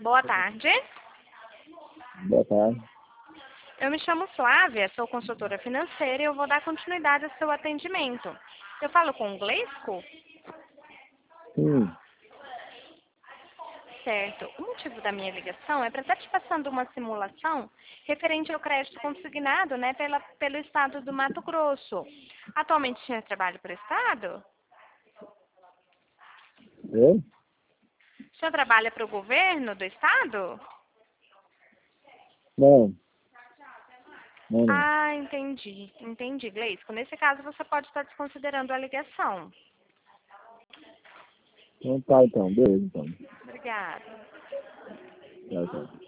Boa tarde. Boa tarde. Eu me chamo Flávia, sou consultora financeira e eu vou dar continuidade ao seu atendimento. Eu falo com o Gleisco? Sim. Certo. O motivo da minha ligação é para estar te passando uma simulação referente ao crédito consignado, né, pelo estado do Mato Grosso. Atualmente você trabalha para o estado? Eu? O senhor trabalha para o governo do estado? Não. Não, não. Ah, entendi. Entendi, Gleisco. Nesse caso, você pode estar desconsiderando a ligação. Não tá então. Beleza, então. Obrigada. Tchau, tchau.